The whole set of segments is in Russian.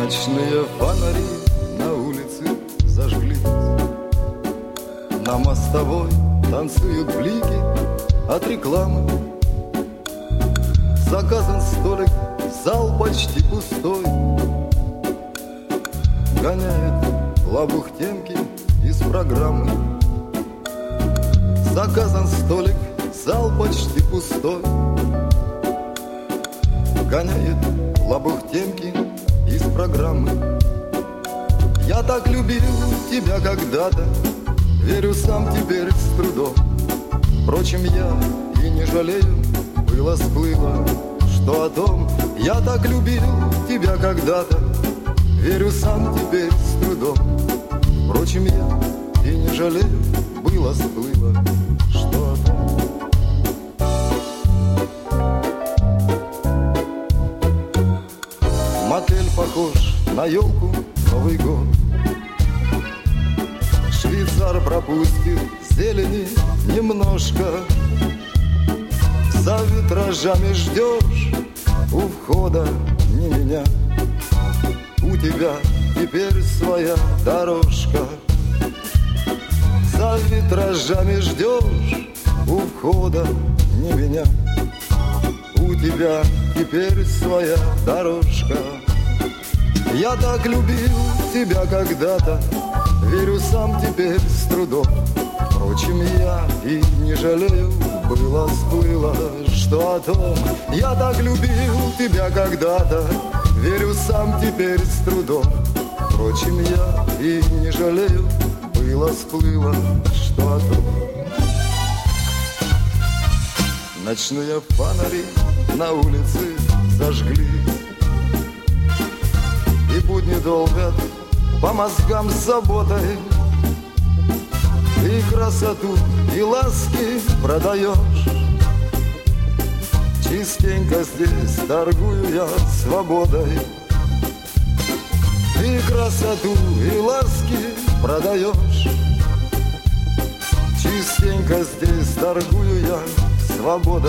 Ночные фонари на улице зажглись, на мостовой танцуют блики от рекламы. Заказан столик, зал почти пустой, гоняет лабух темки из программы. Заказан столик, зал почти пустой, гоняет лабух темки из программы. Я так любил тебя когда-то, верю сам теперь с трудом. Впрочем, я и не жалею, было-сплыло, что о том. Я так любил тебя когда-то, верю сам теперь с трудом. Впрочем, я и не жалею, было-сплыло, что о том. Мотель похож на елку, Новый год. Швейцар пропустит зелени немножко. За витражами ждешь у входа не меня. У тебя теперь своя дорожка. За витражами ждешь у входа не меня. У тебя теперь своя дорожка. Я так любил тебя когда-то, верю сам теперь с трудом. Впрочем, я и не жалею, было-сплыло, что о том. Я так любил тебя когда-то, верю сам теперь с трудом. Впрочем, я и не жалею, было-сплыло, что о том. Ночные фонари на улице зажгли, и будни долбят по мозгам с заботой. И красоту, и ласки продаешь. Частенько здесь торгую я свободой. И красоту, и ласки продаешь. Частенько здесь торгую я свободой.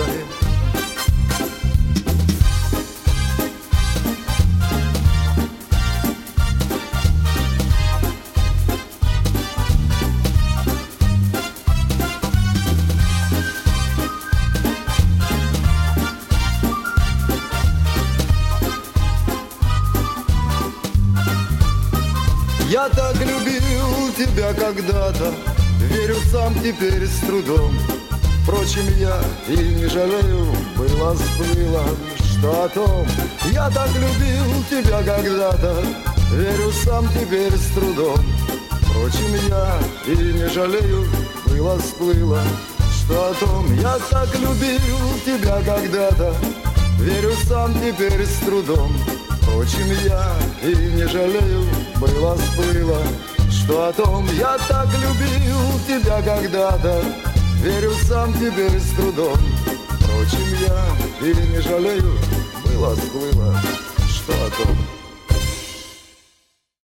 Я так любил тебя когда-то, верю сам теперь с трудом. Впрочем, я и не жалею, было-сплыло, что о том. Я так любил тебя когда-то, верю сам теперь с трудом. Впрочем, я и не жалею, было-сплыло, что о том. Я так любил тебя когда-то, верю сам теперь с трудом. Впрочем, я и не жалею, было-сплыло, что о том. Я так любил тебя когда-то, верю сам теперь с трудом. Впрочем, я и не жалею, было-сплыло, что о том.